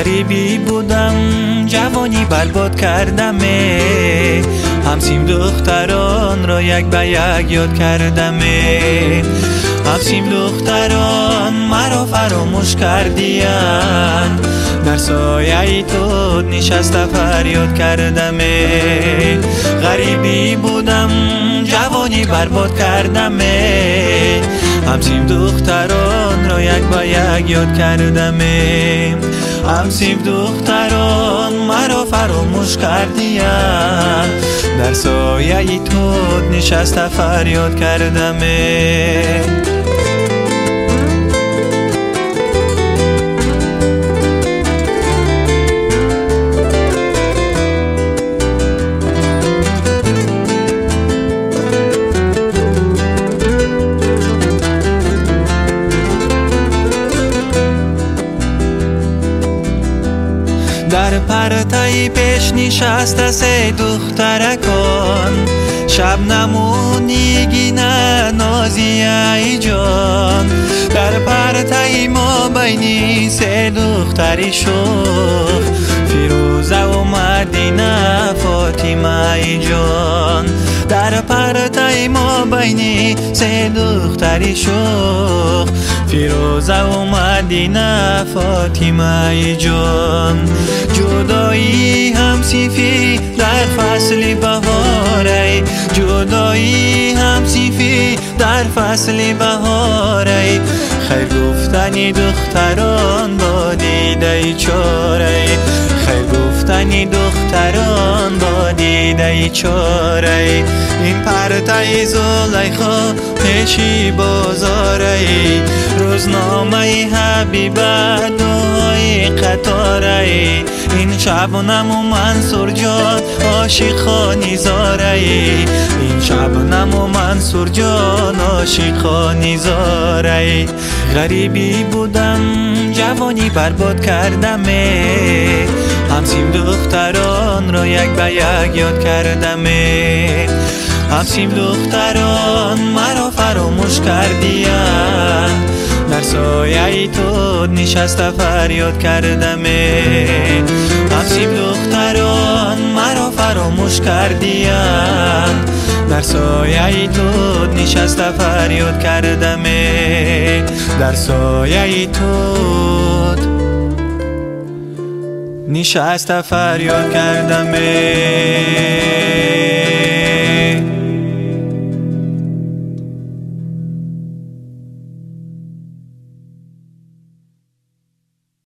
غریبی بودم جوانی برباد کردم، همسیم دختران را یک به یک یاد کردم، همسیم دختران مرا فراموش کردیان، در سایه تو نشسته فریاد کردم. غریبی بودم جوانی برباد کردم، همسیم دختران را یک به یک یاد کردم، همسیم دختران مرا فراموش کردیان، در سایه تو نشسته فریاد کردم. در پرتای پیش نشسته سه دخترکان، شب نمونیگینه نازی ای جان، در پرتای ما بینی سه دختری شوخ، فیروزه و مدینه فاطمه ای جان، در پرتای ما بینی سه دختری شوخ، فیروزه و مدینه فاطمه ای جان. جدایی همسیفی در فصل بهاره، جدایی همسیفی در فصل بهاره، خیر گفتنی دختران با دیده چاره، خیر گفتنی دختران با دیده چاره، این پرتای زلیخا پیشی بازاره، روزنامه حبیبه دعای قطاره، این شبنم و منصور جان عاشقانی زاره، این شبنم و منصور جان عاشقانی زاره. غریبی بودم جوانی برباد کردم، همسیم دختران را یک به یک یاد کردم، همسیم دختران مرا فراموش کردیان، در سایه تو نشسته فریاد کردم، همسیم دختران مرا فراموش کردیان، در سایه تو نشسته فریاد کردم، در سایه تو نشسته فریاد کردم.